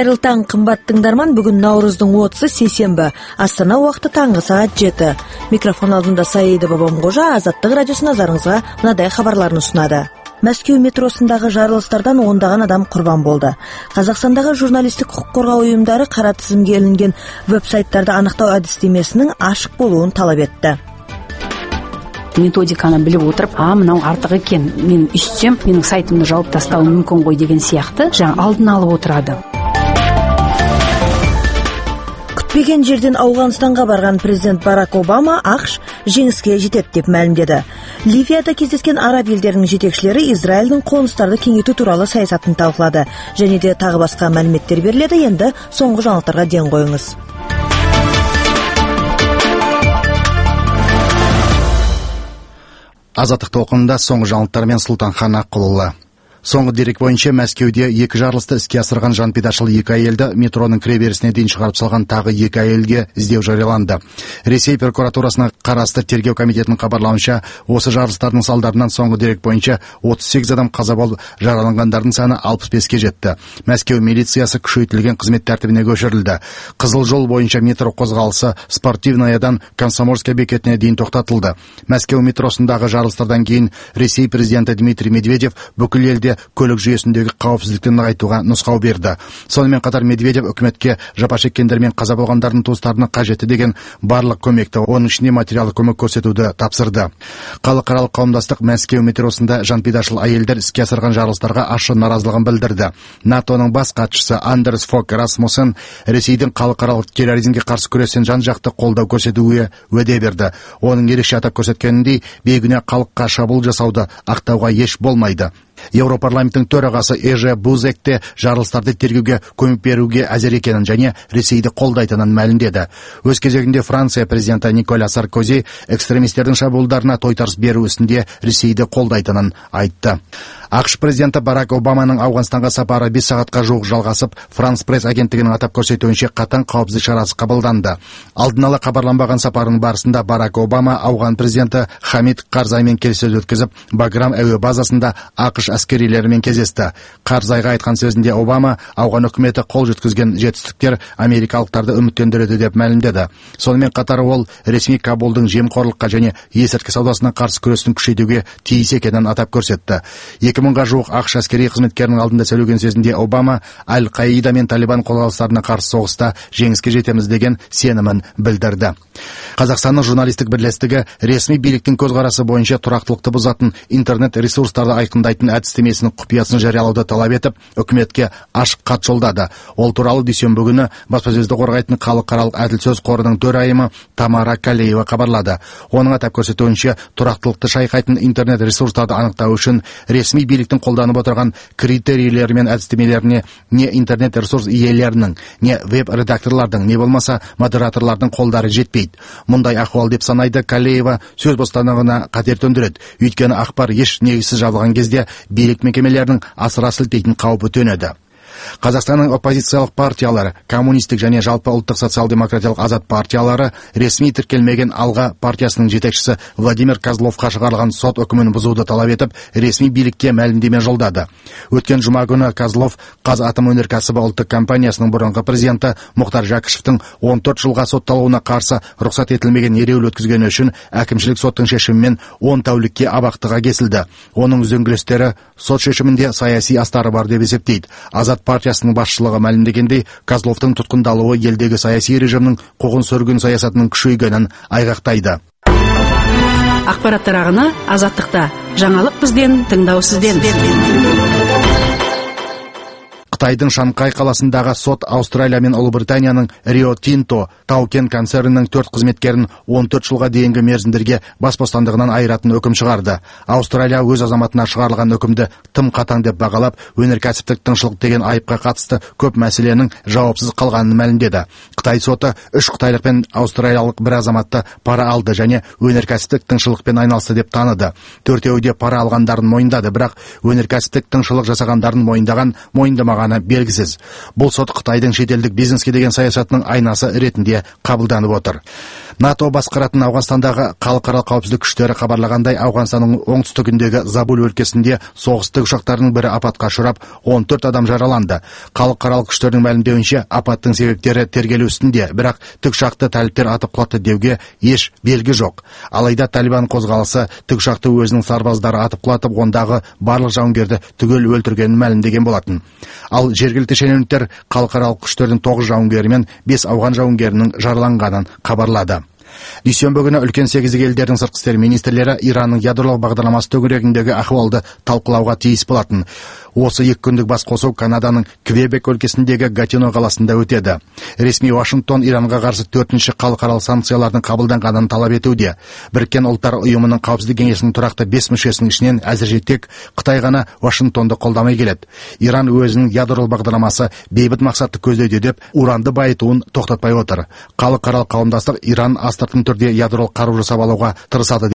Кайрыл таң, кымбат тыңдарман, бүгүн Nauruздун 30-ы сейсенбі. Астана убакыты таңгы саат 7. Микрофон алдында Саида Бабамгожа Азаттык радиосу назарыңызга мындай кабарларын сунады. Мәскеу метросундагы жарылыштардан ондаган адам курбан болду. Казакстандагы журналисттик укук коргоо уюмдары кара тизимге илинген веб-сайттарды аныктоо адистемесинин ашык болуун талап этти. Методиканы билип отырып, мынау артык экен, мен ишчем, менин сайтымды жауып тастауым мүмкүн ғой деген сыяктуу алдын алып отурады. Күтпеген жерден Ауганстанга барган президент Барак Обама АКШ жеңиске жетет деп маалымдады. Ливияда кездескен араб элдеринин жетекчилери Израилдин конустарды кеңейтүү тууралуу саясатын талкуулады. Және де тагы башка маалыметтер берилет. Енді соңку жаңылыктарга ден коюңуз. Азаттык толкунунда соңку жаңылыктар менен Султанхан Аккулова. Соңғы дерек бойынша Мәскеуде 2 жарылысты іске асырған жанпидашыл 2 әйелді метроның кіреберісіне дейін шығарып салған тағы 2 әйелге іздеу жарияланды. Ресей прокуратурасына қарасты тергеу комитетінің хабарлауынша, осы жарылыстардың салдарынан соңғы дерек бойынша 38 адам қаза болып, жараланғандардың саны 65-ке жетті. Мәскеу милициясы күшейтілген қызмет тәртібіне көшірілді. Қызыл жол бойынша метро қозғалысы Спортивнаядан Комсомольская бекетіне дейін тоқтатылды. Мәскеу метросындағы жарылыстардан кейін Ресей президенті Дмитрий Медведев бүкіл елде көлік жүйесіндегі қауіпсіздікті нығайтуға нұсқау берді. Сонымен қатар Медведев үкіметке жапа шеккендер мен қаза болғандардың туыстарына қажетті деген барлық көмекті, оның ішінде материалдық көмек көрсетуді тапсырды. Халықаралық қауымдастық Мәскеу метросында жанпидашыл әйелдер іске асырған жарылыстарға ашу наразылығын білдірді. НАТОның бас хатшысы Андерс Фок Расмуссен Ресейдің халықаралық терроризмге қарсы күрестен жан-жақты қолдау көрсетуге уәде берді. Оның ерекше атап көрсеткеніндей, бейгүнә халыққа шабуыл жасауды ақтауға еш болмайды. Еуропарламенттің төрағасы Эже Бузекте жарылыстарды тергеуге көмек беруге әзір екенін және Ресейді қолдайтынын мәлімдеді. Өз кезегінде Франция президенті Николя Саркози экстремистердің шабуылдарына тойтарыс беру ісінде Ресейді қолдайтынын айтты. АКШ президенті Барак Обаманың Ауғанстанға сапары 5 сағатқа жуық жалғасып, Франс пресс агенттігінің атап көрсетуінше қатаң қауіпсіздік шарасы қабылданды. Алдын ала хабарланбаған сапарының барысында Барак Обама Ауған президенті Хамид Карзаймен келіссөз өткізіп, Баграм әуе базасында АКШ әскерилерімен кездесті. Карзайға айтқан сөзінде Обама Ауған үкіметі қол жеткізген жетістіктер америкалықтарды үміттендіреді деп мәлімдеді. Сонымен қатар ол ресми Кабулдың жемқорлыққа және есірткі саудасына қарсы күрестің күшейтуге тиіс екенін атап көрсетті. 2000-ға жуық АКШ әскери қызметкерінің алдында сөйлеген сөзінде Обама Аль-Каида мен Талибан қозғалыстарына қарсы соғыста жеңіске жетеміз деген сенімін білдірді. Қазақстанның журналистік бірлестігі ресми биліктің көзқарасы бойынша тұрақтылықты бұзатын интернет ресурстарды айқындайтын әдістемесінің құпиясын жариялауды талап етіп, үкіметке ашық хат жолдады. Ол туралы дүйсенбі күні баспасөзді қорғайтын халықаралық әділ сөз қорының төрайымы Тамара Калеева хабарлады. Оның атап көрсетуінше, тұрақтылықты шайқайтын интернет ресурстарды анықтау үшін ресми биліктің қолданып отырған критерийлері мен әдістемелеріне не интернет ресурс иелерінің, не веб-редакторлардың, не болмаса модераторлардың қолдары жетпейді. Мұндай ахуал деп санайды Калеева сөз бостандығына қатер төндіреді. Өйткені ақпар еш негізсіз жабылған кезде билік мекемелерінің асыра сілтейтін қаупі төнеді. Қазақстанның оппозициялық партиялары, коммунистік және жалпы ұлттық социал-демократиялық азат партиялары ресми тіркелмеген Алға партиясының жетекшісі Владимир Козловқа шығарылған сот үкімін бұзуды талап етіп, ресми билікке мәлімдеме жолдады. Өткен жұма күні Козлов Қазатомөнеркәсібі ұлттық компаниясының бұрынғы президенті Мұхтар Жәкішевтің 14 жылға сотталуына қарсы рұқсат етілмеген ереуіл өткізгені үшін әкімшілік соттың шешімімен 10 тәулікке абақтыға кесілді. Оның үзеңгілестері сот шешімінде саяси астары бар деп есептейді. Азат партиясының басшылығы мәлімдегендей, Козловтың тұтқындалуы елдегі саяси режимнің қуғын-сүргін саясатының күшейгенін айғақтайды. Ақпараттар ағыны Азаттықта. Жаңалық бізден, тыңдау сізден. Қытайдың Шанхай қаласындағы сот Австралия мен Ұлыбританияның Рио Тинто тау-кен концернінің 4 қызметкерін 14 жылға дейінгі мерзімдерге бас бостандығынан айыратын үкім шығарды. Австралия өз азаматына шығарылған үкімді тым қатаң деп бағалап, өнеркәсіптік тыңшылық деген айыпқа қатысты көп мәселенің жауапсыз қалғанын мәлімдеді. Қытай соты 3 қытайлық пен австралиялық бір азаматты пара алды және өнеркәсіптік тыңшылықпен айналысты деп таныды. Төртеуі де пара алғандарын мойындады, бірақ өнеркәсіптік тыңшылық жасағандарын мойындамағаны белгісіз. Бұл сот Қытайдың шетелдік бизнеске деген саясатының айнасы ретінде қабылданып отыр. НАТО басқаратын Ауғанстандағы халықаралық қауіпсіздік күштері хабарлағандай, Ауғанстанның оңтүстігіндегі Забуль өлкесінде соғыс тікұшақтарының бірі апатқа ұшырап, 14 адам жараланды. Халықаралық күштердің мәлімдеуінше, апаттың себептері тергелу үстінде, бірақ тікұшақты талиптер атып құлатты деуге еш белгі жоқ. Алайда Талибан қозғалысы тікұшақты өзінің сарбаздары атып құлатып, ондағы барлық жауынгерді түгел өлтіргенін мәлімдеген болатын. Ал жергілікті шенеуніктер халықаралық күштердің 9 жауынгері мен 5 ауған жауынгерінің жараланғанын хабарлады. Дүйсенбі күні үлкен сегіздік елдердің сыртқы істер министрлері Иранның ядролық бағдарламасы төңірегіндегі ахуалды талқылауға тиіс болатын. Осы 2 күндік басқосу Канаданың Квебек өлкесіндегі Гатино қаласында өтеді. Ресми Вашингтон Иранға қарсы 4-ші халықаралық санкциялардың қабылданғанын талап етуде. Біріккен ұлттар ұйымының қауіпсіздік кеңесінің тұрақты 5 мүшесінің ішінен әзірше тек Қытай ғана Вашингтонды қолдамай келеді. Иран өзінің ядролық бағдарламасы бейбіт мақсатты көздейді деп уранды байытуын тоқтатпай отыр. Халықаралық қауымдастық Иран астыртын түрде ядролық қару жасап алуға тырысады